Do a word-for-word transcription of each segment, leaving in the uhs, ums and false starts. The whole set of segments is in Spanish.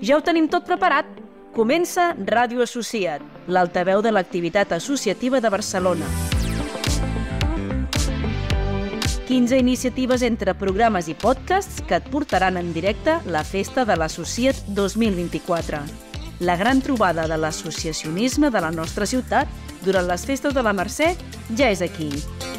Ja ho tenim tot preparat. Comença Ràdio Associat, l'altaveu de l'activitat associativa de Barcelona. quinze iniciatives entre programes i podcasts que et portaran en directe la Festa de l'Associat dos mil vint-i-quatre. La gran trobada de l'associacionisme de la nostra ciutat durant les festes de la Mercè ja és aquí.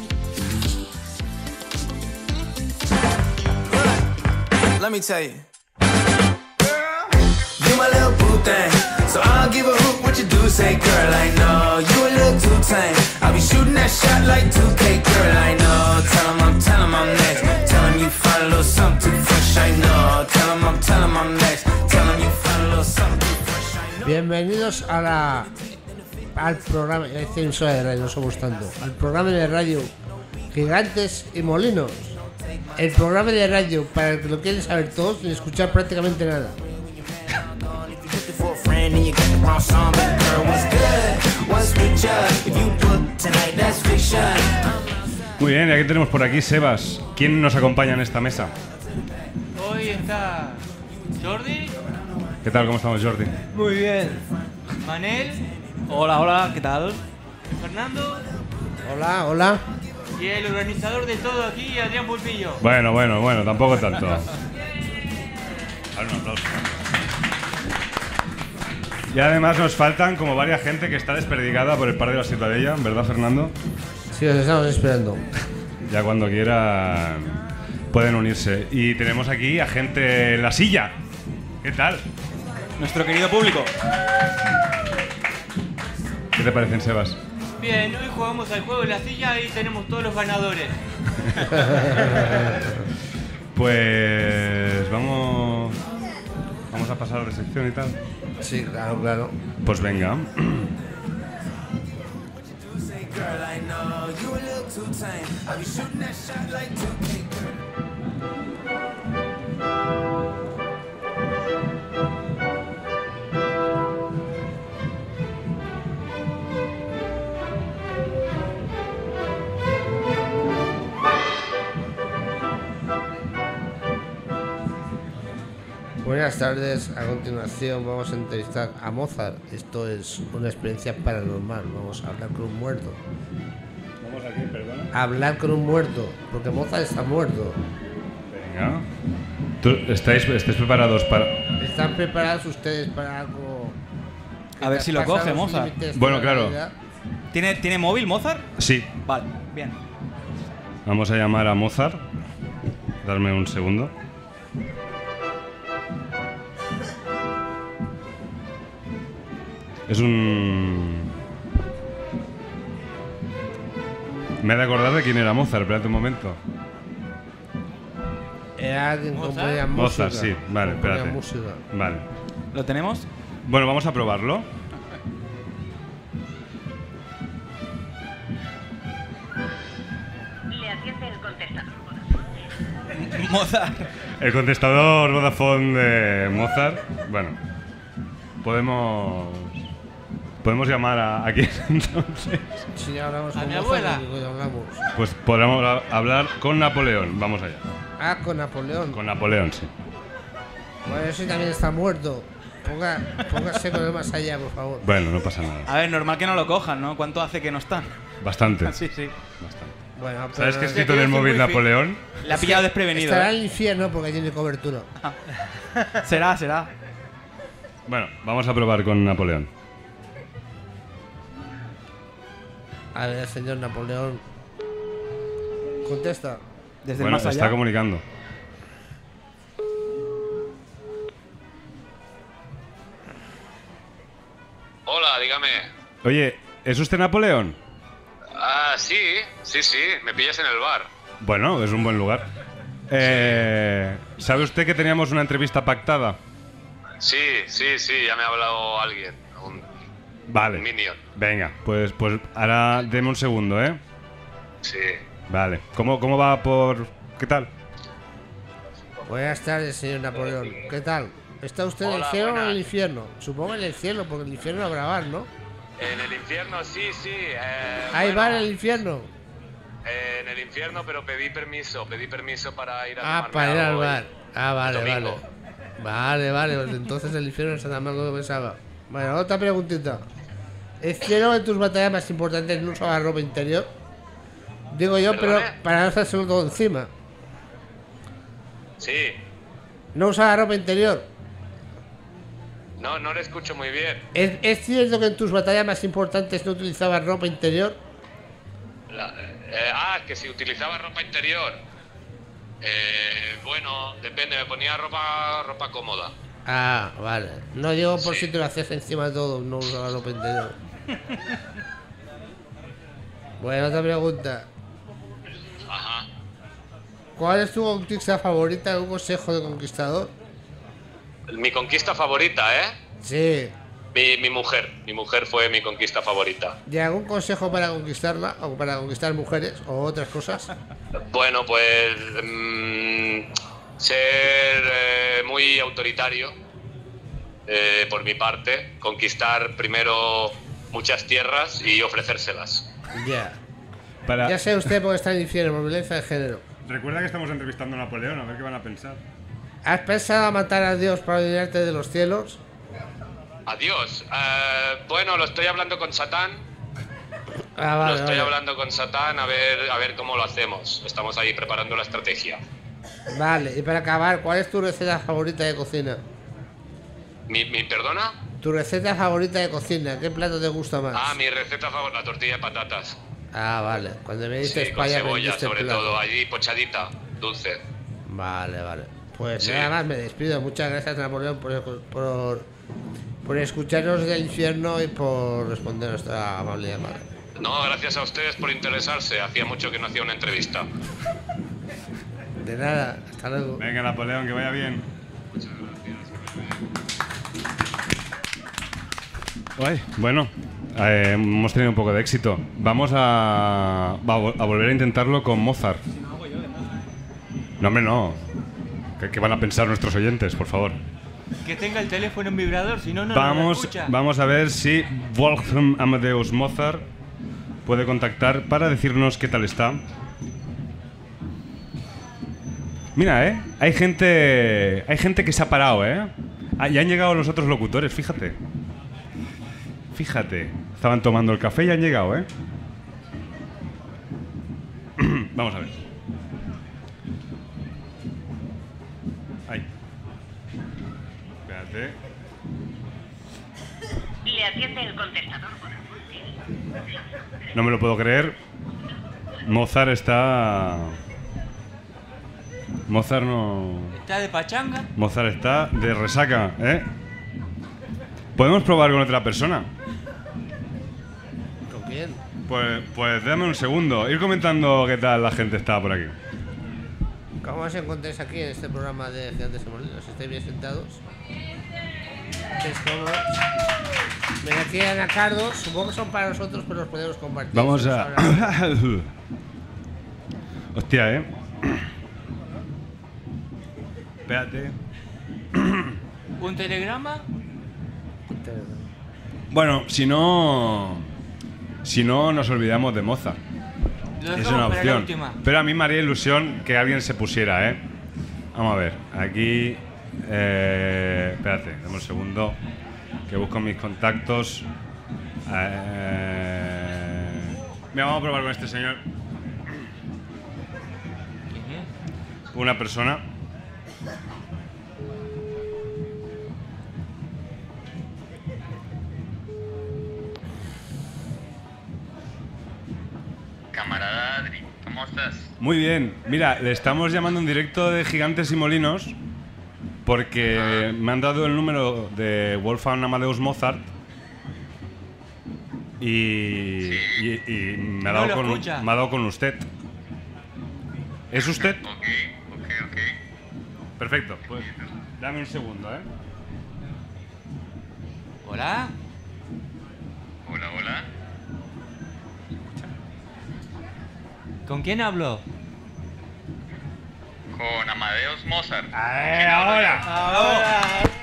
Let me tell you, girl, you my little boo thing, so I'll give a hoot what you do, say girl, I know, you a little too tame, I'll be shooting that shot like two K, girl, I know, tell him I'm, tell him I'm next, tell him you find a little something too fresh, I know, tell him I'm, tell him I'm next, tell him you find a little something too fresh, I know. Bienvenidos a la, al programa, este emisora de radio, no somos tanto, al programa de radio Gigantes y Molinos. El programa de radio para el que lo quieren saber todos sin escuchar prácticamente nada. Muy bien, y aquí tenemos por aquí Sebas. ¿Quién nos acompaña en esta mesa? Hoy está Jordi. ¿Qué tal? ¿Cómo estamos, Jordi? Muy bien. Manel. Hola, hola, ¿qué tal? Fernando. Hola, hola. Y el organizador de todo aquí, Adrián Pulpillo. Bueno, bueno, bueno, tampoco tanto. Dale un aplauso. Y además nos faltan como varias gente que está desperdigada por el par de la Ciutadella, ¿verdad, Fernando? Sí, os estamos esperando. Ya cuando quieran pueden unirse. Y tenemos aquí a gente en la silla. ¿Qué tal? Nuestro querido público. ¿Qué te parecen, Sebas? Bien, hoy jugamos al juego de la silla y tenemos todos los ganadores. Pues vamos vamos a pasar a la sección y tal. Sí, claro, claro. Pues venga. Buenas tardes, a continuación vamos a entrevistar a Mozart. Esto es una experiencia paranormal, vamos a hablar con un muerto. Vamos aquí, perdona. Hablar con un muerto, porque Mozart está muerto. Venga. ¿Tú estáis, estáis preparados para...? ¿Están preparados ustedes para algo? A ver si lo coge, Mozart. Bueno, claro. ¿Tiene, ¿Tiene móvil, Mozart? Sí. Vale, bien. Vamos a llamar a Mozart. Darme un segundo. Es un... Me he de acordar de quién era Mozart, espérate un momento. Era alguien que ¿Mozart? componía música. Mozart, sí, vale, componía espérate. música. Vale. ¿Lo tenemos? Bueno, vamos a probarlo. Le atiende el contestador. Mozart. El contestador Vodafone de Mozart. Bueno, podemos... Podemos llamar a, a quién entonces. Sí, hablamos A con mi Mozart, abuela. y hablamos. Pues podemos a- hablar con Napoleón. Vamos allá. Ah, con Napoleón. Con Napoleón, sí. Bueno, ese también está muerto. Ponga, póngase con él más allá, por favor. Bueno, no pasa nada. A ver, normal que no lo cojan, ¿no? ¿Cuánto hace que no están? Bastante. Sí, sí. Bastante. Bueno, pero ¿Sabes qué he es escrito en el que móvil es muy Napoleón? Le ha pillado desprevenido. estará ¿eh? en el infierno porque tiene cobertura. Será, será. Bueno, vamos a probar con Napoleón. A ver, señor Napoleón. Contesta. Desde Bueno, el más allá. está comunicando. Hola, dígame. Oye, ¿es usted Napoleón? Ah, sí, sí, sí, me pillas en el bar. Bueno, es un buen lugar. Eh, ¿Sabe usted que teníamos una entrevista pactada? Sí, sí, sí, ya me ha hablado alguien, un Vale. minion. Venga, pues, pues ahora deme un segundo, ¿eh? Sí. Vale. ¿Cómo, cómo va por...? ¿Qué tal? Buenas tardes, señor Napoleón. ¿Qué tal? ¿Está usted en el Hola, cielo o en buenas. el infierno? Supongo en el cielo, porque en el infierno habrá bar, ¿no? En el infierno, sí, sí. Eh, ¿Hay bueno, bar en el infierno? eh, en el infierno, pero pedí permiso, pedí permiso para ir a Ah, tomarme para ir algo al bar. el- Ah, vale, el vale. domingo. Vale, vale, pues entonces el infierno es tan amargo como pensaba. Bueno, otra preguntita. ¿Es cierto que en tus batallas más importantes no usabas ropa interior? Digo yo, pero ¿Perdone? para no estar todo encima. Sí. ¿No usabas ropa interior? No, no le escucho muy bien. ¿Es, ¿Es cierto que en tus batallas más importantes no utilizabas ropa interior? La- eh, ah, que si utilizaba ropa interior. Eh, bueno, depende, me ponía ropa ropa cómoda. Ah, vale. No digo por Sí. si te lo hacías encima de todo, no usabas ropa interior. Bueno, otra pregunta. Ajá. ¿Cuál es tu conquista favorita? ¿Un consejo de conquistador? Mi conquista favorita, ¿eh? Sí. Mi, mi mujer. Mi mujer fue mi conquista favorita. ¿Y algún consejo para conquistarla? ¿O para conquistar mujeres? ¿O otras cosas? Bueno, pues mm, ser eh, muy autoritario eh, por mi parte, conquistar primero muchas tierras y ofrecérselas. Ya. Para... Ya sé usted por qué está en el infierno, por violencia de género. Recuerda que estamos entrevistando a Napoleón, a ver qué van a pensar. ¿Has pensado matar a Dios para olvidarte de los cielos? Adiós. Eh, bueno, lo estoy hablando con Satán. Ah, Lo vale, estoy vale. hablando con Satán a ver, a ver cómo lo hacemos. Estamos ahí preparando la estrategia. Vale, y para acabar, ¿cuál es tu receta favorita de cocina? ¿Mi, mi perdona? Tu receta favorita de cocina, ¿qué plato te gusta más? Ah, mi receta favorita, la tortilla de patatas. Ah, vale. Cuando me diste Sí, con España me cebolla, diste el sobre plato. todo, allí pochadita, dulce. Vale, vale. Pues Sí. nada más, me despido. Muchas gracias, Napoleón, por, por, por escucharnos del infierno y por responder a nuestra amable llamada. No, gracias a ustedes por interesarse. Hacía mucho que no hacía una entrevista. De nada, hasta luego. Venga, Napoleón, que vaya bien. Ay, bueno, eh, hemos tenido un poco de éxito. Vamos a, va a, vol- a volver a intentarlo con Mozart. No, hombre, no. ¿Qué, qué van a pensar nuestros oyentes, por favor? Que tenga el teléfono en vibrador, si no, no lo Vamos, escucha. vamos a ver si Wolfgang Amadeus Mozart puede contactar para decirnos qué tal está. Mira, ¿eh? Hay gente, hay gente que se ha parado, ¿eh? Ah, ya han llegado los otros locutores, fíjate. Fíjate. Estaban tomando el café y han llegado, ¿eh? Vamos a ver. Ahí. Espérate. Le atiende el contestador por el No me lo puedo creer. Mozart está... Mozart no... ¿Está de pachanga? Mozart está de resaca, ¿eh? ¿Podemos probar con otra persona? ¿Con quién? Pues, pues dame un segundo. Ir comentando qué tal la gente está por aquí. ¿Cómo os encontráis aquí en este programa de Gigantes y Molinos? ¿Estáis bien sentados? ¿Estáis cómodos? Ven aquí anacardos, supongo que son para nosotros, pero los podemos compartir. Vamos Si nos a... hablan. Hostia, ¿eh? Espérate. ¿Un telegrama? Bueno, si no... Si no, nos olvidamos de Mozart. Lo Es dejamos una para la opción. última. Pero a mí me haría ilusión que alguien se pusiera, ¿eh? Vamos a ver. Aquí... Eh, espérate, dame un segundo. Que busco mis contactos. Eh, mira, vamos a probar con este señor. Una persona. Camarada Adri, ¿cómo estás? Muy bien. Mira, le estamos llamando en directo de Gigantes y Molinos porque me han dado el número de Wolfgang Amadeus Mozart y, y- y me, ha No dado lo con, escucha. me ha dado con usted. ¿Es usted? Ok, ok, ok. Perfecto. Pues dame un segundo, ¿eh? ¿Hola? Hola, hola. ¿Con quién hablo? Con Amadeus Mozart. ahora. Ahora.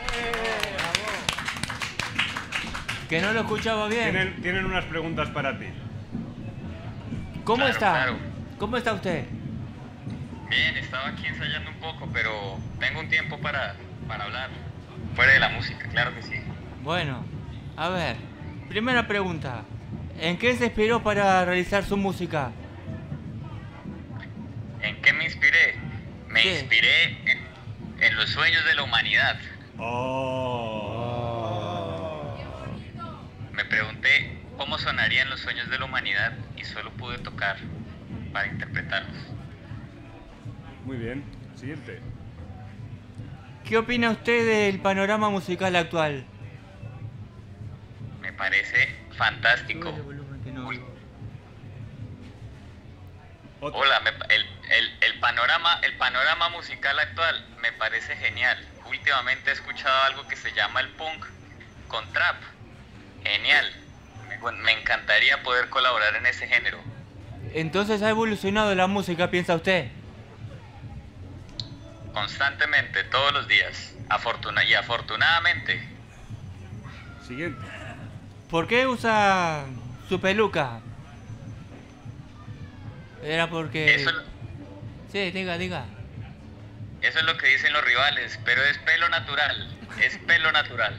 Que no lo escuchaba bien. Tienen, tienen unas preguntas para ti. ¿Cómo Claro, está? claro. ¿Cómo está usted? Bien, estaba aquí ensayando un poco, pero tengo un tiempo para, para hablar. Fuera de la música, claro que sí. Bueno, a ver, primera pregunta. ¿En qué se inspiró para realizar su música? ¿En qué me inspiré? Me Sí. inspiré en, en los sueños de la humanidad. Me pregunté cómo sonarían los sueños de la humanidad y solo pude tocar para interpretarlos. Muy bien. Siguiente. ¿Qué opina usted del panorama musical actual? Me parece fantástico. Uy. Hola, me pa- el, el, el, panorama, el panorama musical actual me parece genial. Últimamente he escuchado algo que se llama el punk con trap. Genial. Me, me encantaría poder colaborar en ese género. Entonces ha evolucionado la música, ¿piensa usted? Constantemente, todos los días. Afortuna y afortunadamente. Siguiente. ¿Por qué usa su peluca? Era porque... Eso, Sí, diga, diga. eso es lo que dicen los rivales, pero es pelo natural. Es pelo natural.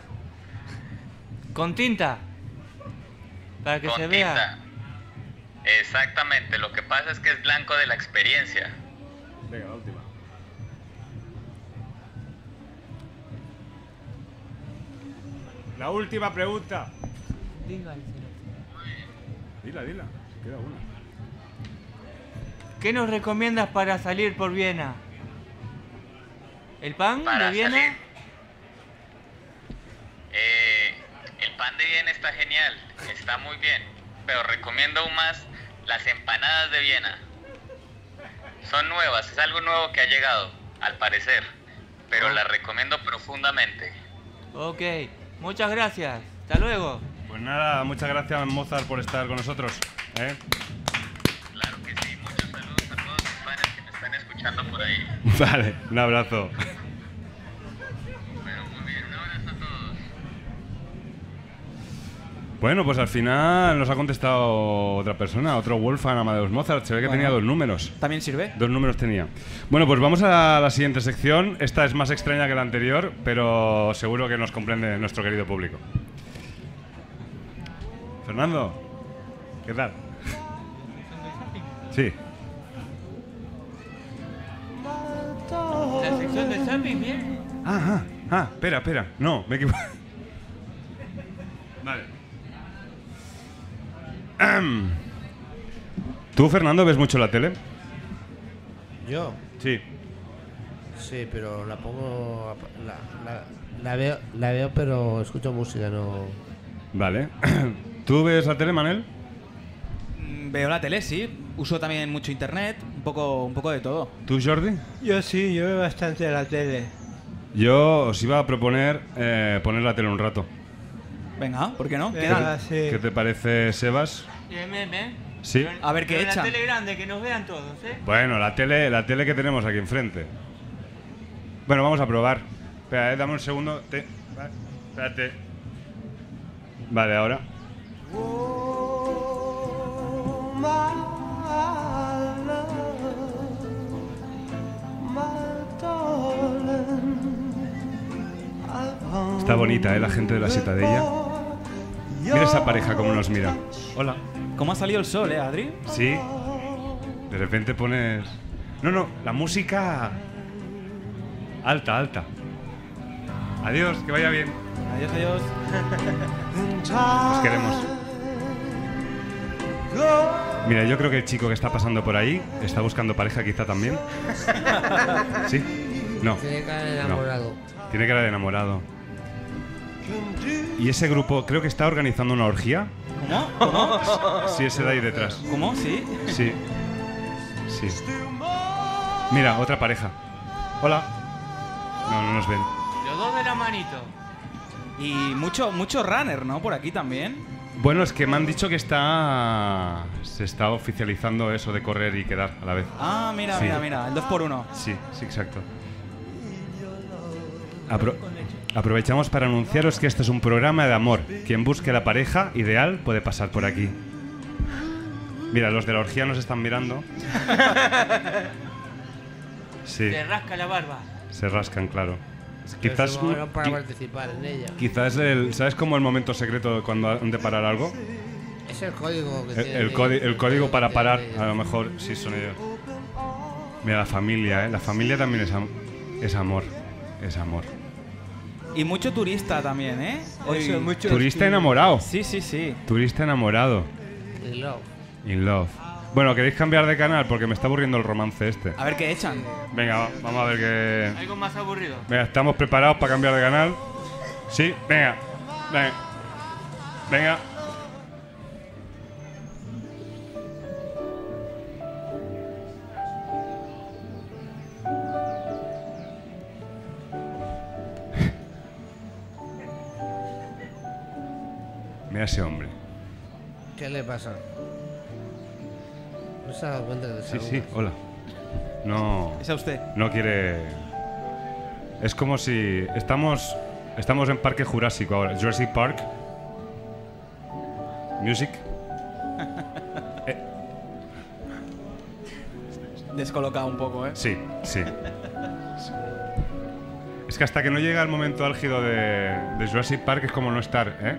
Con tinta. Para que Con se tinta. vea. Exactamente, lo que pasa es que es blanco de la experiencia. Venga, la última. La última pregunta. Dígaselo. Dila, dila. Queda una. ¿Qué nos recomiendas para salir por Viena? ¿El pan Para de Viena? salir. Eh, el pan de Viena está genial, está muy bien, pero recomiendo aún más las empanadas de Viena. Son nuevas, es algo nuevo que ha llegado, al parecer, pero las recomiendo profundamente. Ok, muchas gracias. Hasta luego. Pues nada, muchas gracias Mozart por estar con nosotros. ¿eh? Claro que sí, muchos saludos a todos los fans que me están escuchando por ahí. Vale, un abrazo. Bueno, muy bien, un abrazo a todos. Bueno, pues al final nos ha contestado otra persona, otro Wolfgang Amadeus Mozart. Se ve que Bueno. tenía dos números. ¿También sirve? Dos números tenía. Bueno, pues vamos a la siguiente sección. Esta es más extraña que la anterior, pero seguro que nos comprende nuestro querido público. Fernando, ¿qué tal? Sí. La sección de zapping, bien. Ah, ah, ah, espera, espera. No, me equivoco. Vale. Ahem. ¿Tú, Fernando, ves mucho la tele? Yo, Sí. sí, pero la pongo. La, la, la veo, la veo, pero escucho música, no. Vale. ¿Tú ves la tele, Manel? Mm, Veo la tele, sí. Uso también mucho internet, un poco, un poco de todo. ¿Tú, Jordi? Yo sí, yo veo bastante la tele. Yo os iba a proponer eh, poner la tele un rato. Venga, ¿por qué no? Venga, Queda- sí. ¿Qué te parece, Sebas? Bien, bien, bien. Sí. A ver qué Pero echan. la tele grande, que nos vean todos, ¿eh? Bueno, la tele, la tele que tenemos aquí enfrente. Bueno, vamos a probar. Espera, eh, dame un segundo. Te- vale, espérate. Vale, ahora. Está bonita, ¿eh? La gente de la Citadella. Mira esa pareja cómo nos mira. Hola. ¿Cómo ha salido el sol, eh, Adri? Sí. De repente pones... No, no, la música... Alta, alta. Adiós, que vaya bien. Adiós, adiós. Os queremos. Mira, yo creo que el chico que está pasando por ahí está buscando pareja quizá también. ¿Sí? No. Tiene cara de No. enamorado. Tiene cara de enamorado. Y ese grupo creo que está organizando una orgía. ¿Cómo? ¿Cómo? Sí, ese de ahí detrás. ¿Cómo? ¿Sí? Sí. Sí. Mira, otra pareja. Hola. No, no nos ven. Los dos de la manito. Y mucho, mucho runner, ¿no? Por aquí también. Bueno, es que me han dicho que está... Se está oficializando eso de correr y quedar a la vez. Ah, mira, Sí. mira, mira. El dos por uno. Sí, sí, exacto. Apro- aprovechamos para anunciaros que este es un programa de amor. Quien busque la pareja ideal puede pasar por aquí. Mira, los de la orgía nos están mirando. Sí, Se rasca la barba. se rascan, claro. Quizás, no para qui- participar en ella. quizás el, ¿sabes como el momento secreto cuando han de parar algo? Es el código que El, tiene. el, codi- el código para que parar, tiene a ella. lo mejor sí son ellos. Mira, la familia, ¿eh? La familia también es, am- es amor. Es amor. Y mucho turista también, ¿eh? Hoy- Eso, mucho Turista enamorado. Sí, sí, sí. Turista enamorado. Y Love. In love. Bueno, ¿queréis cambiar de canal? Porque me está aburriendo el romance este. A ver qué echan. Venga, va- vamos a ver qué... Algo más aburrido. Venga, ¿estamos preparados para cambiar de canal? Sí, venga. Venga. Venga. Mira ese hombre. ¿Qué le pasa? ¿No se ha dado cuenta que Sí, te sí, hola. No. Es a usted. No quiere. Es como si. Estamos. Estamos en Parque Jurásico ahora. Jurassic Park. Music. Descolocado un poco, ¿eh? Sí, sí. Es que hasta que no llega el momento álgido de, de Jurassic Park es como no estar, ¿eh?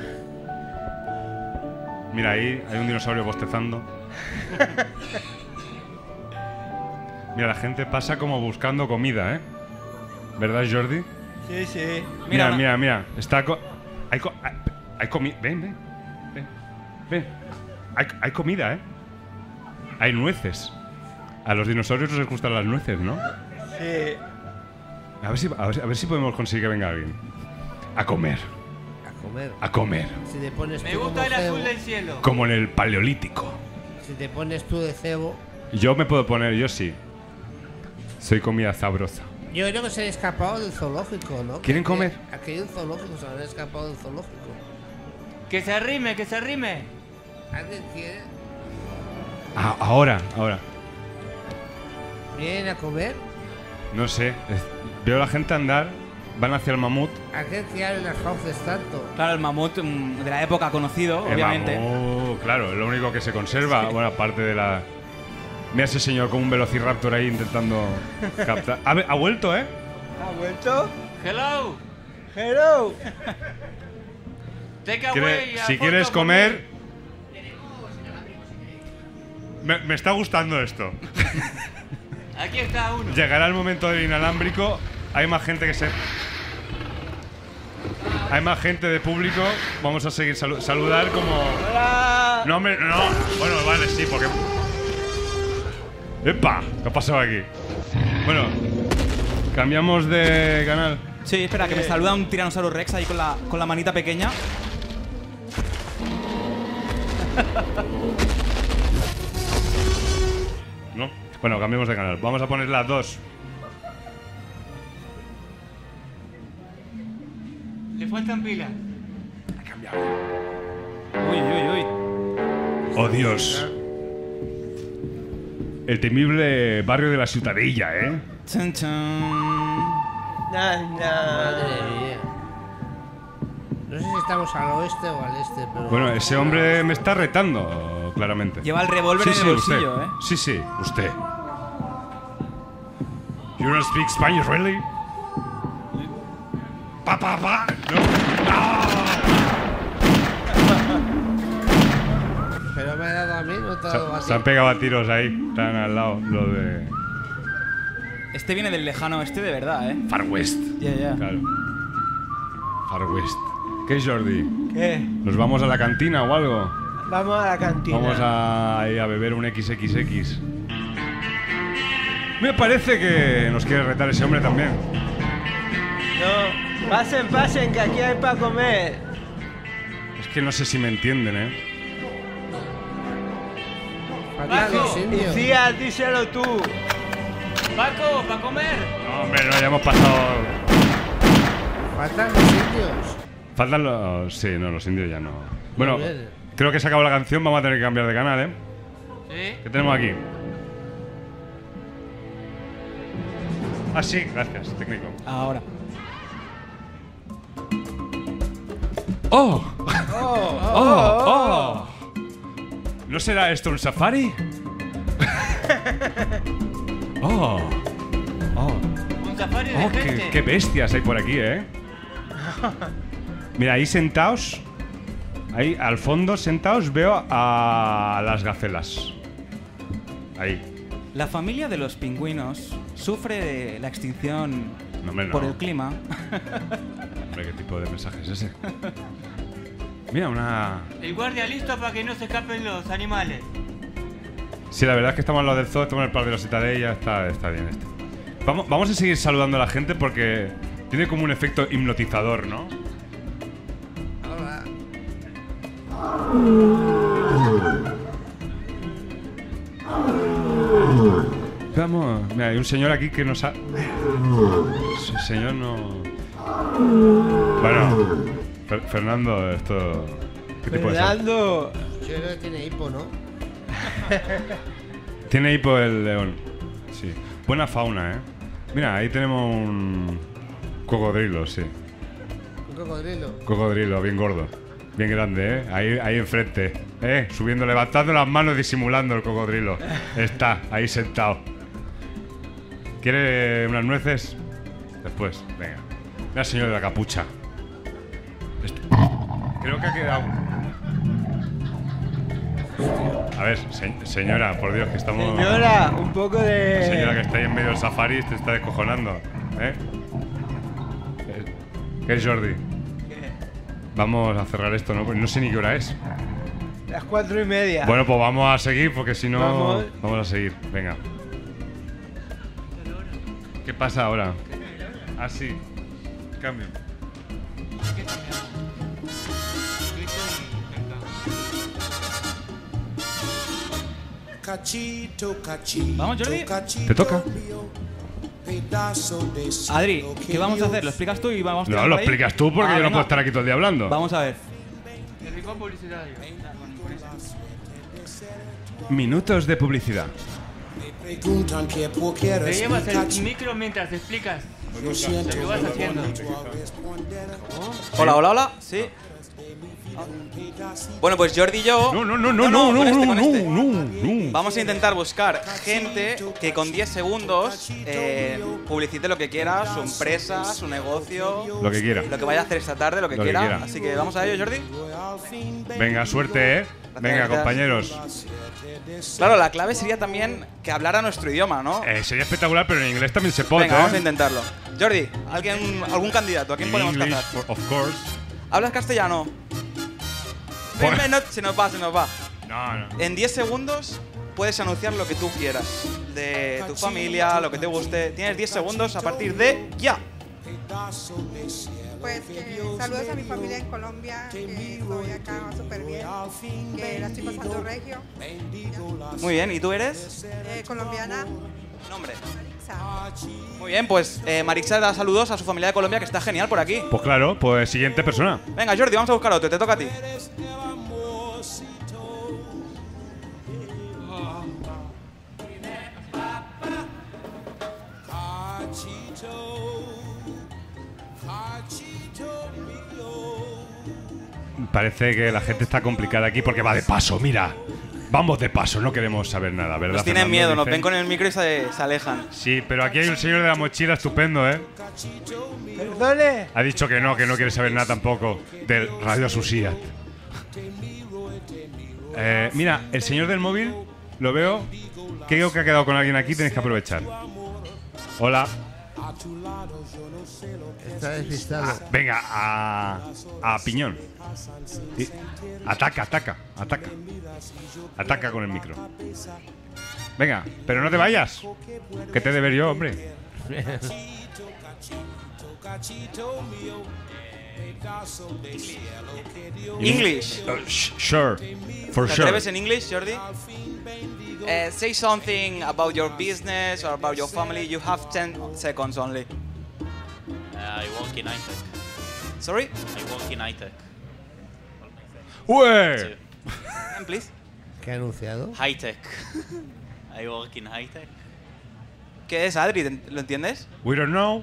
Mira, ahí hay un dinosaurio bostezando. Mira, la gente pasa como buscando comida, ¿eh? ¿Verdad, Jordi? Sí, sí. Mira, una- mira, mira. Está co- hay, co- hay, hay comida. Ven, ven. Ven. Ven. Hay, hay comida, ¿eh? Hay nueces. A los dinosaurios les gustan las nueces, ¿no? Sí. A ver si, a ver, si- a ver si podemos conseguir que venga alguien. A comer. A comer. A comer. Si te pones Me tú gusta como el azul cebo, del cielo. Como en el Paleolítico. si te pones tú de cebo, Yo me puedo poner, yo sí. Soy comida sabrosa. yo creo que se han escapado del zoológico, ¿no? ¿Quieren Que- comer? Aquí hay un zoológico, se han escapado del zoológico. Que se arrime, que se arrime. ¿Alguien quiere? Ah, ahora, ahora. ¿Vienen a comer? No sé. es- veo a la gente andar. Van hacia el mamut. ¿Aquel que abre las fauces tanto? Claro, el mamut mm, de la época conocido, El obviamente. mamut, claro, es lo único que se conserva. Bueno, aparte de la. Mira ese señor con un velociraptor ahí intentando captar. Ha, ha vuelto, ¿eh? ¿Ha vuelto? Hello. Hello. Take Quiere- away. si Alfonso, quieres por comer. Me, me está gustando esto. mí. Aquí está uno. Llegará el momento del inalámbrico. Hay más gente que se. Hay más gente de público. Vamos a seguir salu- saludar como. Hola. No, hombre, no. Bueno, vale, sí, porque. ¡Epa! ¿Qué ha pasado aquí? Bueno, cambiamos de canal. Sí, espera, que me saluda un Tyrannosaurus Rex ahí con la, con la manita pequeña. ¿No? Bueno, cambiamos de canal. Vamos a poner las dos. Le faltan pilas. Uy, uy, uy. ¡Oh, Dios! El temible barrio de la Ciutadella, ¿eh? Chan, chan. Na, na. Madre mía. No sé si estamos al oeste o al este, pero. Bueno, ese hombre me está retando, claramente. Lleva el revólver Sí, en el sí, bolsillo, usted. ¿eh? Sí, sí, usted. You don't speak Spanish, really? Pa, pa, pa. No. Pero me ha dado a mí, no te ha dado a Se, ti. se han pegado a tiros ahí, están al lado, lo de Este viene del lejano este de verdad, ¿eh? Far West. Ya, ya. Claro. Far West. ¿Qué, Jordi? ¿Qué? ¿Nos vamos a la cantina o algo? Vamos a la cantina. Vamos a, ahí a beber un equis equis equis. Me parece que nos quiere retar ese hombre también. No, pasen, pasen, que aquí hay para comer. Es que no sé si me entienden, ¿eh? Faltan los indios. Lucía, díselo tú. Paco, ¿para comer? No, hombre, no, ya hemos pasado. Faltan los indios. Faltan los. Sí, no, los indios ya no. Bueno, Muy bien. creo que se acabó la canción, vamos a tener que cambiar de canal, ¿eh? Sí. ¿Qué tenemos aquí? Ah, sí, gracias, técnico. Ahora. ¡Oh! ¡Oh! ¡Oh! ¿No será esto un safari? ¡Oh! ¡Oh! Un safari safari de Oh, qué, gente. qué bestias hay por aquí, ¿eh? Mira, ahí sentados, ahí al fondo sentados veo a las gacelas. Ahí. La familia de los pingüinos sufre de la extinción No, hombre, no. por el clima. Hombre, ¿qué tipo de mensaje es ese? Mira, una... El guardia listo para que no se escapen los animales. Sí, la verdad es que estamos al lado del zoo, estamos en el Parque de la Citadella, está, está bien esto. Vamos, vamos a seguir saludando a la gente porque tiene como un efecto hipnotizador, ¿no? Hola. Vamos, mira, hay un señor aquí que nos ha... Ese señor no... Bueno, Fer- Fernando, esto... ¿Qué tipo de ser? Fernando. Yo creo que tiene hipo, ¿no? Tiene hipo el león. Sí. Buena fauna, ¿eh? Mira, ahí tenemos un... Cocodrilo, sí. Un cocodrilo. Cocodrilo, bien gordo. Bien grande, ¿eh? Ahí, ahí enfrente. ¿Eh? Subiendo, levantando las manos, disimulando el cocodrilo. Está, ahí sentado. ¿Quiere unas nueces? Después, venga. Mira, señor de la capucha. Esto- Creo que ha quedado... A ver, se- señora, por Dios, que estamos... Señora, un poco de. Señora que está ahí en medio del safari, te está descojonando. ¿Eh? ¿Qué es, Jordi? Vamos a cerrar esto, ¿no? Pues no sé ni qué hora es. Las cuatro y media. Bueno, pues vamos a seguir porque si no... Vamos. Vamos a seguir, venga. ¿Qué pasa ahora? Ah, sí. Cambio. Vamos, Jordi. ¿Te toca? Adri, ¿qué vamos a hacer? ¿Lo explicas tú y vamos No, tirando lo por ahí? explicas tú porque Ah, yo no venga. puedo estar aquí todo el día hablando. Vamos a ver. El rincón publicitario. Minutos de publicidad. Te llevas el micro mientras explicas lo que vas haciendo. Hola, hola, hola. Sí. Bueno, pues Jordi y yo. No, no, no, no, no, no, con este, no, con no, este. no, no. Vamos a intentar buscar gente que con diez segundos eh, publicite lo que quiera, su empresa, su negocio, Lo que quiera. lo que vaya a hacer esta tarde, lo que, Lo que quiera. quiera. Así que vamos a ello, Jordi. Venga, suerte, ¿eh? Venga, Gracias. compañeros. Claro, la clave sería también que hablara nuestro idioma, ¿no? Eh, sería espectacular, pero en inglés también se puede, Venga, vamos a ¿eh? intentarlo. Jordi, ¿alguien, algún candidato? ¿A quién In podemos English, cazar? for- of course. ¿Hablas castellano? Ven, ven, no, se nos va, se nos va. No, no. En diez segundos puedes anunciar lo que tú quieras. De tu familia, lo que te guste. Tienes diez segundos a partir de ya. Pues que saludos a mi familia en Colombia, que estoy acá súper bien, que la estoy pasando regio. Muy bien, ¿y tú eres? Eh, colombiana. Nombre. Marixa. Muy bien, pues eh, Marixa da saludos a su familia de Colombia, que está genial por aquí. Pues claro, pues siguiente persona. Venga, Jordi, vamos a buscar otro, te toca a ti. Parece que la gente está complicada aquí porque va de paso, mira. Vamos de paso, no queremos saber nada, ¿verdad? Nos tienen Fernando? miedo, nos Dicen. ven con el micro y se, se alejan. Sí, pero aquí hay un señor de la mochila estupendo, ¿eh? Perdone. Ha dicho que no, que no quiere saber nada tampoco del Radio Susiat. Eh, mira, el señor del móvil, lo veo. Creo que ha quedado con alguien aquí, tenéis que aprovechar. Hola. Está despistado. Venga, a, a piñón. Y- ataca, ataca, ataca. Ataca con el micro. Venga, pero no te vayas. Que te he de ver yo, hombre. English. Uh, sh- sure, for ¿Te sure. atreves en English, Jordi? Uh, say something about your business or about your family. You have ten seconds only. I work in high-tech. Sorry? I work in high-tech. ¡Ué! And please. ¿Qué ha anunciado? High-tech. I work in high-tech. ¿Qué es, Adri? ¿Te- ¿Lo entiendes? We don't know.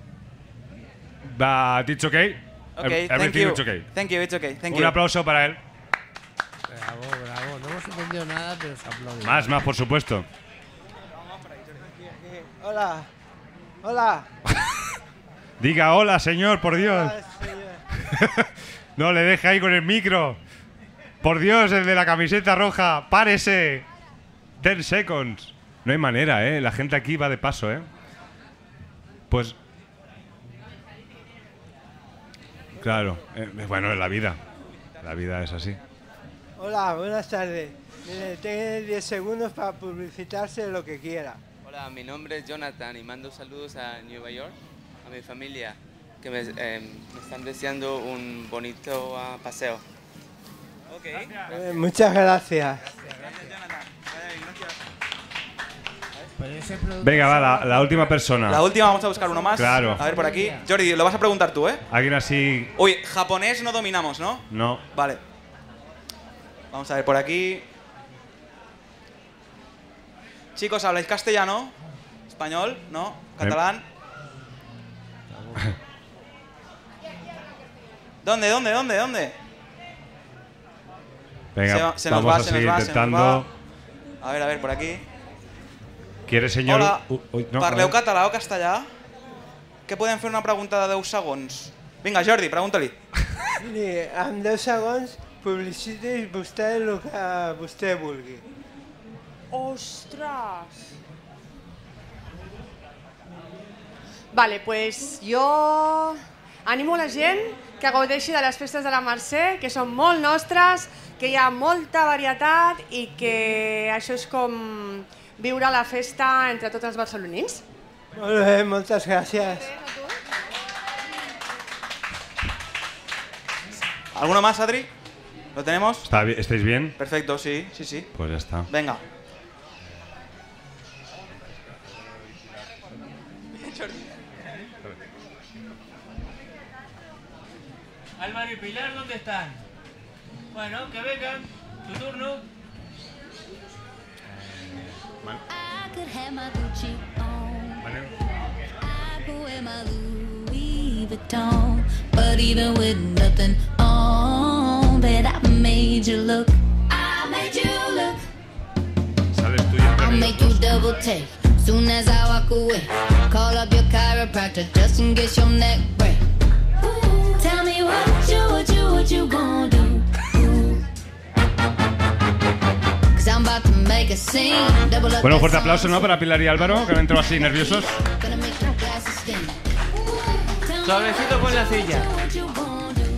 But it's okay. Okay, Ev- thank Everything you. is okay. Thank you, it's okay. Thank Un you. aplauso para él. Bravo, bravo. No hemos entendido nada, pero se aplaude. Más, más, por supuesto. Hola. Hola. Diga hola, señor, por Dios. Hola, señor. No le deje ahí con el micro. Por Dios, el de la camiseta roja, párese. Ten seconds. No hay manera, ¿eh? La gente aquí va de paso, ¿eh? Pues... Claro. Eh, bueno, es la vida. La vida es así. Hola, buenas tardes. Mire, tiene diez segundos para publicitarse lo que quiera. Hola, mi nombre es Jonathan y mando saludos a Nueva York, a mi familia, que me, eh, me están deseando un bonito uh, paseo. Ok. Eh, muchas gracias. Venga, va, la, la última persona. La última, vamos a buscar uno más. Claro. A ver, por aquí. Jordi, lo vas a preguntar tú, ¿eh? Alguien así... Uy, japonés no dominamos, ¿no? No. Vale. Vamos a ver por aquí. Chicos, ¿habláis castellano? ¿Español? ¿No? ¿Catalán? ¿Dónde, dónde, dónde, dónde? Venga, se, se nos vamos va, a se seguir nos va, se nos intentando. va. A ver, a ver, por aquí. ¿Quiere, señor? Hola, Uh, uy, no, parleu a ver. català o castellà? Que podem fer una pregunta de deu segons? Vinga, Jordi, pregunta-li. Mire, en deu segons publiciti vostè el que vostè vulgui. ¡Ostras! Vale, pues jo animo la gent que gaudeixi de les festes de la Mercè, que són molt nostres, que hi ha molta varietat i que això és com viure la festa entre tots els barcelonins. Molt bé, moltes gràcies. ¿Alguno más, Adri? ¿Lo tenemos? ¿Está bi- ¿Estáis bien? Perfecto, sí, sí, sí. Pues ya está. Venga. Álvaro y Pilar, ¿dónde están? Bueno, que vengan. Tu turno. I could have my Gucci on. I could wear my Louis Vuitton. But even with nothing on, bet I made you look. I made you look. Sales tú y I'll make you double take. Soon as I walk away, call up your chiropractor just in case your neck break. Tell me what you, what you, what you gonna do? Cause I'm about to make a scene. Double up Bueno, un that fuerte song. aplauso, ¿no? Para Pilar y Álvaro, que han entrado así nerviosos. Gonna make your glasses spin. Suavecito con la silla. What you gonna do?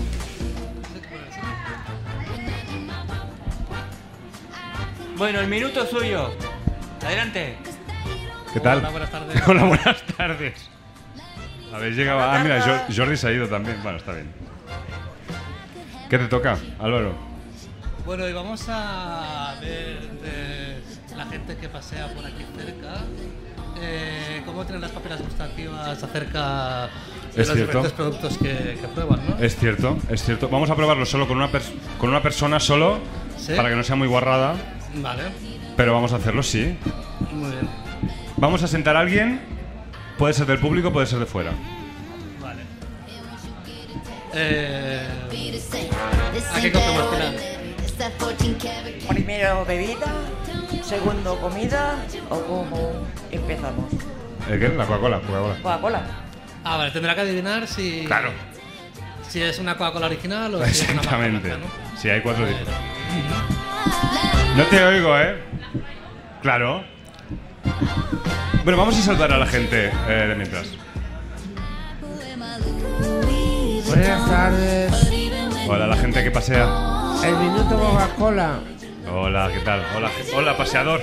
Bueno, el minuto es suyo. Adelante. ¿Qué tal? Hola, buenas tardes. Hola, buenas tardes. Habéis llegado... Ah, mira, Jo- Jordi se ha ido también. Bueno, está bien. ¿Qué te toca, Álvaro? Bueno, y vamos a ver de la gente que pasea por aquí cerca, eh, cómo tienen las papilas gustativas acerca de Es los cierto. diferentes productos que, que prueban, ¿no? Es cierto, es cierto. Vamos a probarlo solo con una, pers- con una persona solo, ¿Sí? para que no sea muy guarrada. Vale, Pero vamos a hacerlo, sí. muy bien. Vamos a sentar a alguien. Puede ser del público, puede ser de fuera. Vale. Eh, ¿A qué cogemos, Pilar? Primero bebida, segundo comida o cómo empezamos. ¿El qué? La Coca-Cola. Coca-Cola. Coca-Cola. Ah, vale, tendrá que adivinar si... Claro. Si es una Coca-Cola original o si es una marca Exactamente. blanca, ¿no? Sí, hay cuatro tipos. No te oigo, ¿eh? Claro. Bueno, vamos a saludar a la gente eh, de mientras. Buenas tardes. Hola, la gente que pasea. El minuto Coca-Cola. Hola, ¿qué tal? Hola, hola, paseador.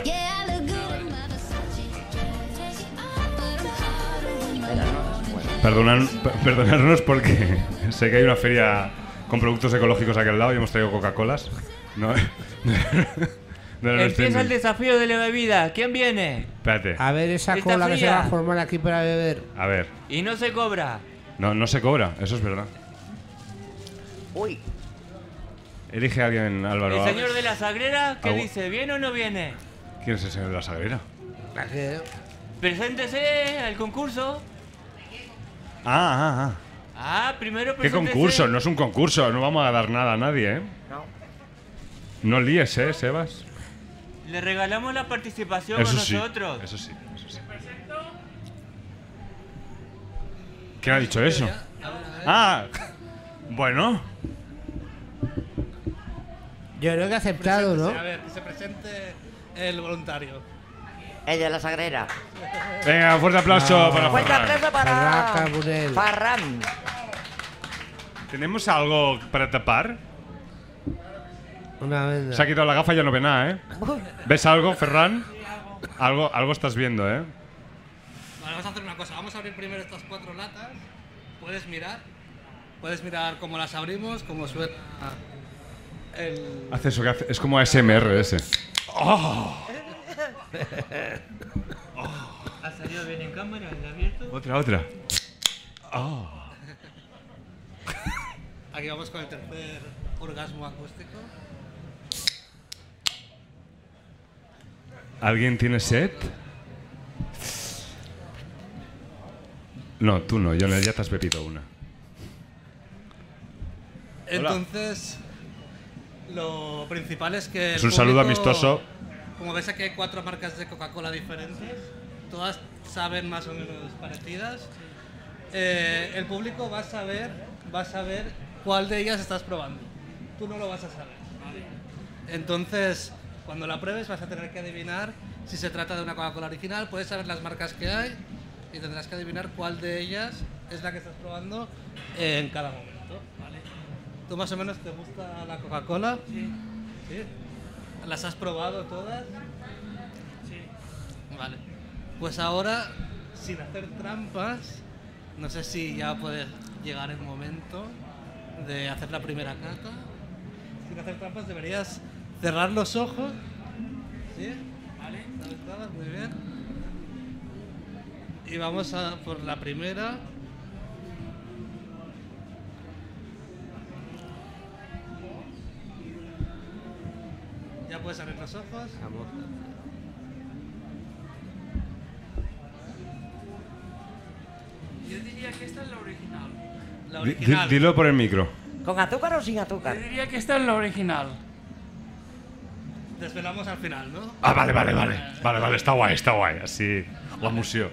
Perdonan, per- perdonadnos porque sé que hay una feria con productos ecológicos aquí al lado y hemos traído Coca-Colas. No, no era nuestro Empieza el invento. desafío de la bebida. ¿Quién viene? Espérate. A ver esa Está cola que se fría. va a formar aquí para beber. A ver. Y no se cobra. No, no se cobra, eso es verdad. Uy. Elige a alguien, Álvaro. El señor de la Sagrera, ¿qué Algo- dice? ¿Viene o no viene? ¿Quién es el señor de la Sagrera? Preséntese al concurso. Ah, ah, Ah, primero ah. ¿Qué preséntese. concurso? No es un concurso, no vamos a dar nada a nadie, ¿eh? No. No líes, ¿eh, Sebas? Le regalamos la participación Eso a sí, nosotros. eso sí, eso sí. ¿Quién ha dicho eso? Ah, bueno. Yo creo que ha aceptado, ¿no? A ver, que se presente el voluntario. Ella es la sagrera. Venga, un fuerte aplauso No. para Fuerte Ferran. aplauso para Ferran Carbonell. Ferran. ¿Tenemos algo para tapar? Una venda. Se ha quitado la gafa y ya no ve nada, ¿eh? ¿Ves algo, Ferran? Algo, algo estás viendo, ¿eh? Vale, vamos a hacer una cosa. Vamos a abrir primero estas cuatro latas. Puedes mirar. Puedes mirar cómo las abrimos, cómo suena el... Hace eso que hace. Es como A S M R ese. Oh. ¿Ha salido bien en cámara? ¿La ha abierto? Otra, otra. Oh. Aquí vamos con el tercer orgasmo acústico. ¿Alguien tiene sed? No, tú no. Yo ya te has bebido una. Entonces, lo principal es que... Es el un saludo público- amistoso. Como ves, aquí hay cuatro marcas de Coca-Cola diferentes. Todas saben más o menos parecidas. Eh, el público va a saber, va a saber cuál de ellas estás probando. Tú no lo vas a saber. Entonces, cuando la pruebes vas a tener que adivinar si se trata de una Coca-Cola original. Puedes saber las marcas que hay y tendrás que adivinar cuál de ellas es la que estás probando en cada momento. ¿Vale? ¿Tú más o menos te gusta la Coca-Cola? Sí. ¿Sí? ¿Las has probado todas? Sí. Vale. Pues ahora, sin hacer trampas, no sé si ya puede llegar el momento de hacer la primera cata. Sin hacer trampas deberías cerrar los ojos. ¿Sí? Vale. Conectadas, muy bien. Y vamos a por la primera. Ya puedes abrir los ojos. Yo diría que esta es la original. La Di- original. di- dilo por el micro. ¿Con azúcar o sin azúcar? Yo diría que esta es la original. Desvelamos al final, ¿no? Ah, vale, vale, vale. Vale, vale, está guay, está guay. Así, la museo.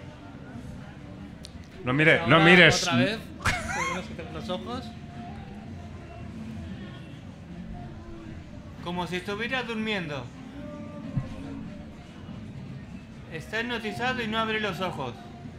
No mire, no Ahora, mires. Otra vez, tenemos que cerrar los ojos. Como si estuviera durmiendo. Está hipnotizado y no abre los ojos.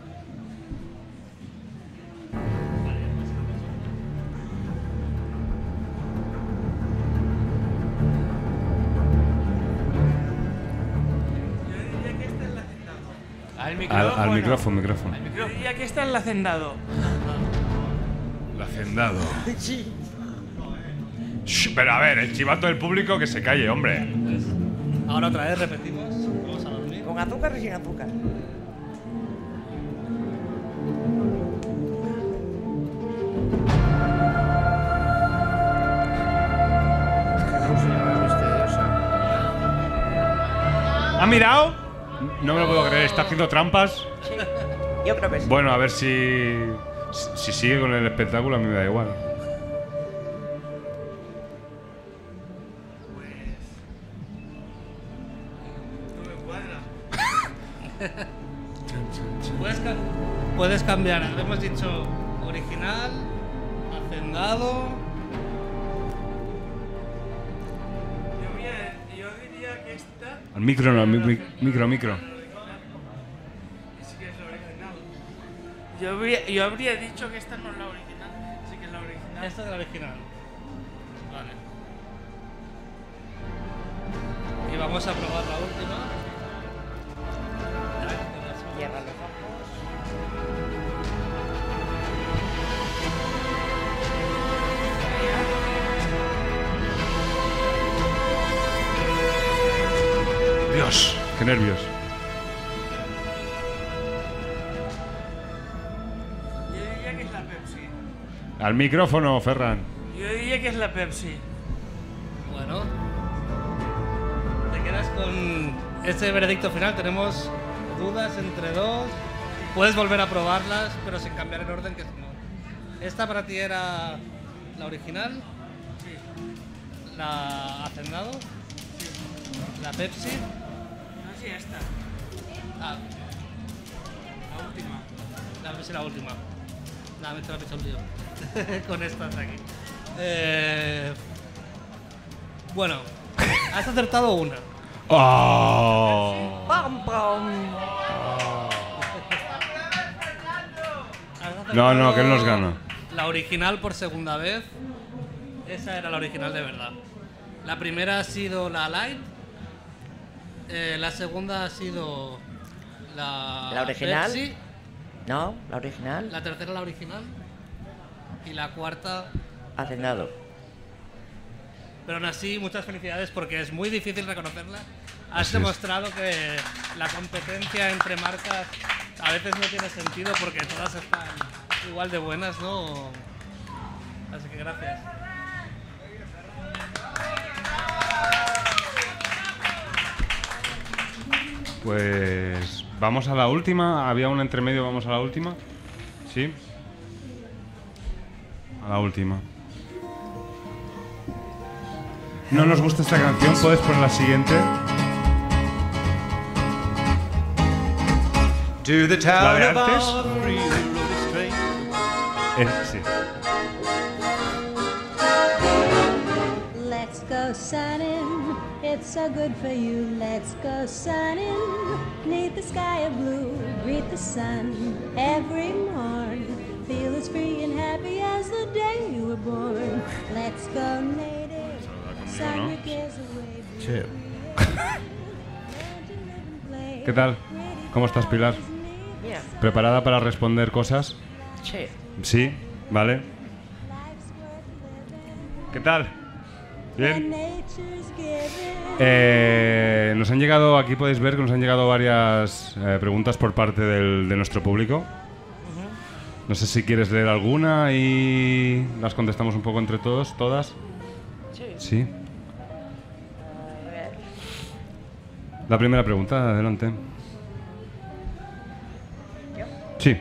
Al Al, micrófono. al micrófono, micrófono. Al Yo micrófono. diría que esta es el hacendado. El hacendado. Sí. Shh, pero a ver, el chivato del público que se calle, hombre. Ahora otra vez repetimos. Vamos a dormir. ¿Con azúcar o sin azúcar? ¿Ha mirado? No me lo puedo creer, está haciendo trampas. Yo creo que sí. Bueno, a ver si. Si sigue con el espectáculo, a mí me da igual. Puedes, ca- puedes cambiar. Hemos dicho original, hacendado. Yo, voy a- yo diría que esta Al micro, no, mi- mi- micro, micro. sí que es la original. Yo, habría- yo habría dicho que esta no es la original, sí que es la original. Esta es la original. Vale. Y vamos a probar la última. Cierra los ojos. Dios, qué nervios. Yo diría que es la Pepsi. Al micrófono, Ferran. Yo diría que es la Pepsi. Bueno. Te quedas con este veredicto final. Tenemos dudas entre dos. Puedes volver a probarlas, pero sin cambiar el orden, que si no. Esta para ti era la original. Sí. La hacendado. Sí. La Pepsi. No, sí, esta. Ah, La última. la Pepsi la última. Nada, me he hecho un lío. Con estas aquí. Eh, bueno, has acertado una. Oh. ¡Pam, pam! No, no, que él nos gana. La original por segunda vez. Esa era la original de verdad. La primera ha sido la Light. Eh, la segunda ha sido la... ¿La original? Pepsi. No, la original. La tercera la original. Y la cuarta... Hacendado. Pero aún así, muchas felicidades porque es muy difícil reconocerla. Has Así es. demostrado que la competencia entre marcas a veces no tiene sentido porque todas están igual de buenas, ¿no? Así que gracias. Pues vamos a la última. Había una entre medio, vamos a la última. ¿Sí? A la última. No nos gusta esta canción, puedes poner la siguiente. To the ¿La de town of antes? Aubrey, the road is straight. Eh, sí. Let's go sunning, it's so good for you. Let's go sunning, neath the sky of blue. Greet the sun every morn. Feel as free and happy as the day you were born. Let's go native, sun your cares away. Sí. ¿Qué tal? ¿Cómo estás, Pilar? Bien. ¿Preparada para responder cosas? Sí. Sí, vale. ¿Qué tal? Bien. Eh, nos han llegado, aquí podéis ver que nos han llegado varias eh, preguntas por parte del- de nuestro público. No sé si quieres leer alguna y las contestamos un poco entre todos, todas. Sí. Sí. A ver. La primera pregunta, adelante. ¿Yo? Sí.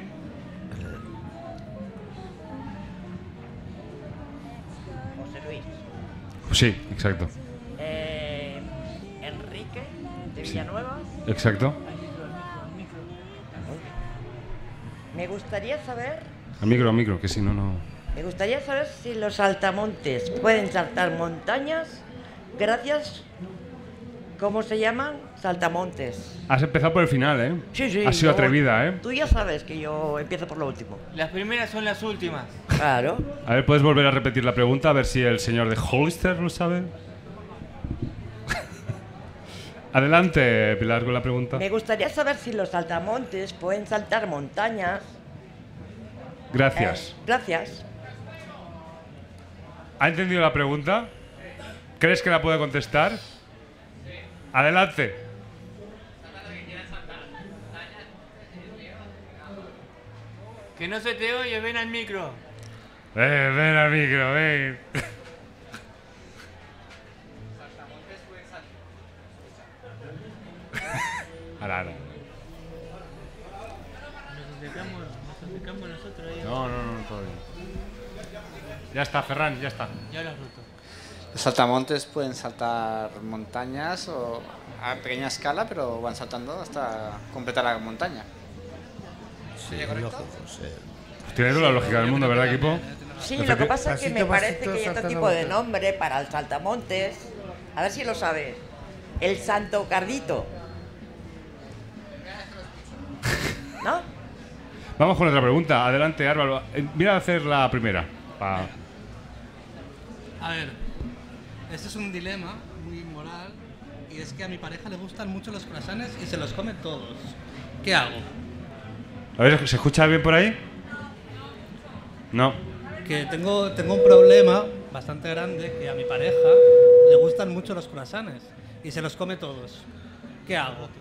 José Luis. Sí, exacto. Eh, Enrique, de Sí. Villanueva. Exacto. Me gustaría saber, A micro, a micro, que si no, no. me gustaría saber si los saltamontes pueden saltar montañas gracias, ¿cómo se llaman? Saltamontes. Has empezado por el final, ¿eh? Sí, sí. Has sido yo- atrevida, ¿eh? Tú ya sabes que yo empiezo por lo último. Las primeras son las últimas. Claro. A ver, ¿puedes volver a repetir la pregunta? A ver si el señor de Hollister lo sabe. Adelante, Pilar, con la pregunta. Me gustaría saber si los saltamontes pueden saltar montañas. Gracias. Eh, gracias. ¿Ha entendido la pregunta? ¿Crees que la puede contestar? Adelante. Que no se te oye, ven al micro. Eh, ven al micro, ven. Ahora, ahora. Nos acercamos, nos acercamos nosotros ahí. No, no, no, todo bien. Ya está, Ferran, ya está. Ya lo has roto. Los saltamontes pueden saltar montañas o a pequeña escala, pero van saltando hasta completar la montaña. Sí, ¿Sería correcto? lógico, sí. Tiene toda la lógica del mundo, ¿verdad, equipo? Sí, lo que pasa es que me Pasito, parece pasito, que hay otro saltando tipo de montaña. nombre para el saltamontes. A ver si lo sabes. El Santo Cardito. ¿No? Vamos con otra pregunta. Adelante, Álvaro. Eh, Mira a hacer la primera. Pa- A ver, este es un dilema muy moral y es que a mi pareja le gustan mucho los croissants y se los come todos. ¿Qué hago? A ver, ¿se escucha bien por ahí? No. Que tengo, tengo un problema bastante grande que a mi pareja le gustan mucho los croissants y se los come todos. ¿Qué hago?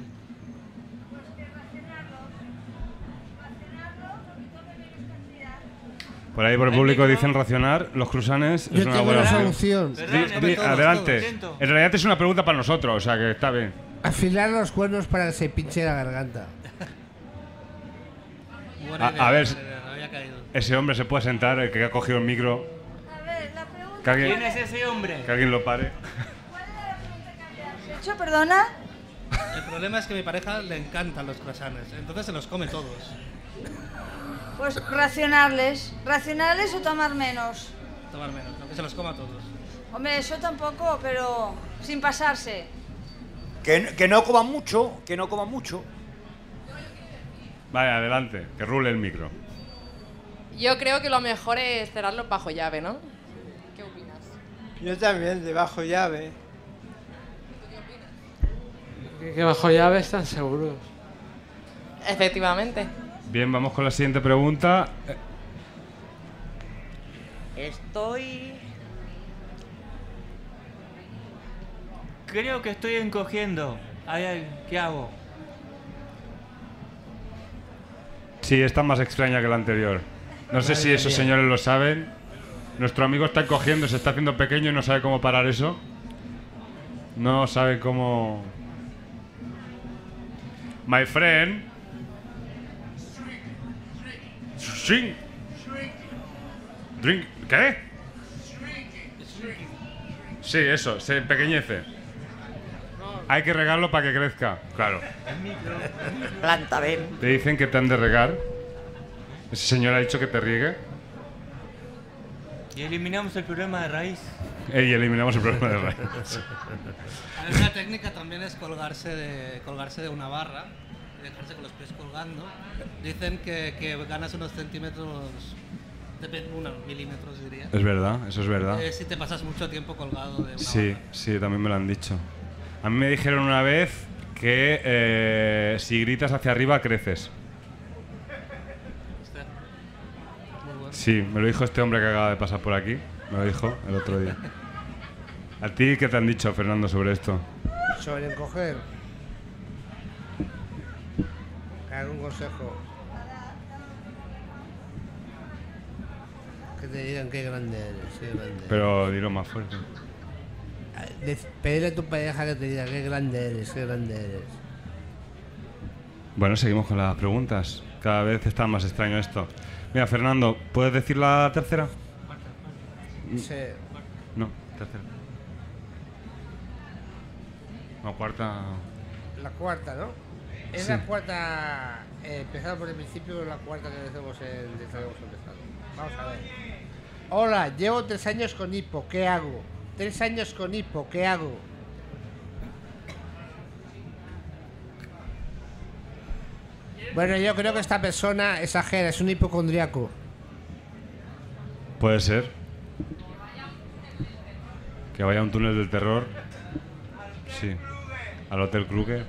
Por ahí por el público dicen racionar los cruzanes. Yo Es una tengo buena una opción. solución. Di- di- adelante. En realidad es una pregunta para nosotros, o sea que está bien. Afilar los cuernos para que se pinche la garganta. Buena A, idea, a ver, buena idea, no había caído. ese hombre se puede sentar, el que ha cogido el micro. Que alguien, ¿Quién es ese hombre? que alguien lo pare. ¿Hecho, perdona? El problema es que a mi pareja le encantan los croissants, entonces se los come todos. Pues racionarles. Racionarles o tomar menos. Tomar menos, ¿no? Que se los coma a todos. Hombre, eso tampoco, pero sin pasarse. Que, que no coman mucho, que no coman mucho. Vale, adelante, que rule el micro. Yo creo que lo mejor es cerrarlo bajo llave, ¿no? ¿Qué opinas? Yo también, de bajo llave. Que, que bajo llave están seguros. Efectivamente. Bien, vamos con la siguiente pregunta. Estoy... Creo que estoy encogiendo. Ay, ay, ¿qué hago? Sí, esta es más extraña que la anterior. No sé si esos señores lo saben. Nuestro amigo está encogiendo, se está haciendo pequeño y no sabe cómo parar eso. No sabe cómo... My friend. Shrink. Drink. ¿Qué? Sí, eso, se empequeñece. Hay que regarlo para que crezca, claro. Planta, ven. Te dicen que te han de regar. Ese señor ha dicho que te riegue. Y eliminamos el problema de raíz. Y eliminamos el problema de raíz. A ver, una técnica también es colgarse de, colgarse de una barra y dejarse con los pies colgando. Dicen que, que ganas unos centímetros, depende, unos milímetros diría. Es verdad, eso es verdad. Eh, si te pasas mucho tiempo colgado de una Sí, barra. sí, también me lo han dicho. A mí me dijeron una vez que eh, si gritas hacia arriba creces. Sí, me lo dijo este hombre que acaba de pasar por aquí. Me lo dijo el otro día. ¿A ti qué te han dicho, Fernando, sobre esto? Sobre encoger. ¿Algún consejo? Que te digan qué grande eres, qué grande eres. Pero dilo más fuerte. De- Pedirle a tu pareja que te diga qué grande eres, qué grande eres. Bueno, seguimos con las preguntas. Cada vez está más extraño esto. Mira, Fernando, ¿puedes decir la tercera? Sí. No, tercera. No, cuarta. La cuarta, ¿no? Es Sí. la cuarta, eh, empezando por el principio, la cuarta que decimos en estaremos empezando. Vamos a ver. Hola, llevo tres años con hipo, ¿qué hago? Tres años con hipo, ¿qué hago? Bueno, yo creo que esta persona exagera, es un hipocondriaco. Puede ser. Que vaya a un túnel del terror. Sí. Al Hotel Kruger.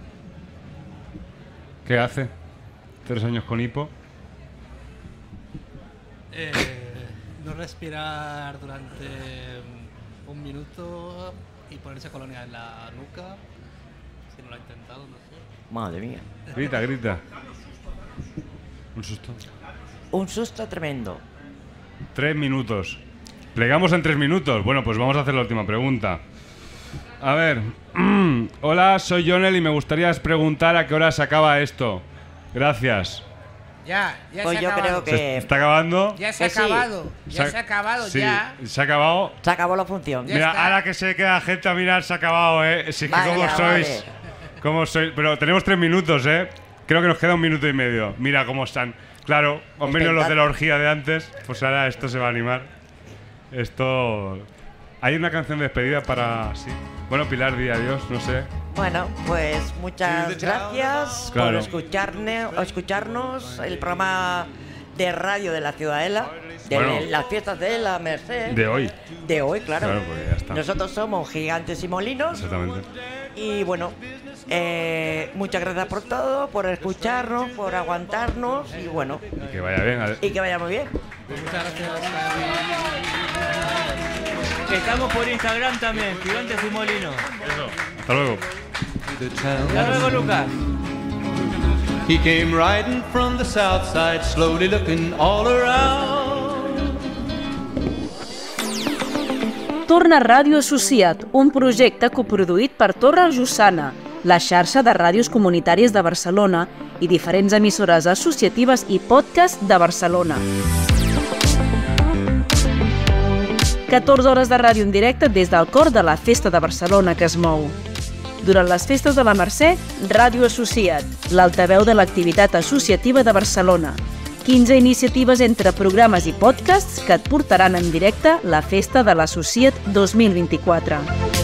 ¿Qué hace? Tres años con hipo. Eh, no respirar durante un minuto y ponerse colonia en la nuca. Si no lo ha intentado, no sé. Madre mía. Grita, grita. Un susto. Un susto tremendo. Tres minutos. Plegamos en tres minutos. Bueno, pues vamos a hacer la última pregunta. A ver. Hola, soy Jonel y me gustaría preguntar a qué hora se acaba esto. Gracias. Ya, ya Pues se ha yo acabado. creo ¿Se que... está acabando? Ya se ha Que sí. acabado, ya Se se ha acabado, sí, ya. se ha acabado. Se acabó la función. Ya Mira, está. ahora que se queda gente a mirar, se ha acabado, ¿eh? Si es que Vaya, cómo sois. vale. ¿Cómo sois? Pero tenemos tres minutos, ¿eh? Creo que nos queda un minuto y medio. Mira cómo están. Claro, han venido los de la orgía de antes. Pues ahora esto se va a animar. Esto... Hay una canción de despedida para... Sí. Bueno, Pilar, di adiós, no sé. Bueno, pues muchas gracias Claro. por escucharne, escucharnos el programa de radio de la Ciudadela, de Bueno. las fiestas de la Merced. De hoy. De hoy, claro. Claro, porque ya está. Nosotros somos Gigantes y Molinos. Exactamente. Y bueno, eh, muchas gracias por todo, por escucharnos, por aguantarnos y bueno, Que vaya bien. ade- y que vaya muy bien. Muchas gracias. Estamos por Instagram también, Gigantes y Molinos. Hasta luego. Hasta luego, Lucas. He came riding from the south side, slowly looking all around. Torna Ràdio Associat, un projecte coproduït per Torre Jussana, la xarxa de ràdios comunitàries de Barcelona i diferents emissores associatives i podcast de Barcelona. catorze hores de ràdio en directe des del cor de la Festa de Barcelona que es mou. Durant les festes de la Mercè, Ràdio Associat, l'altaveu de l'activitat associativa de Barcelona. quinze iniciatives entre programes i podcasts que et portaran en directe la Festa de l'Associat dos mil vint-i-quatre.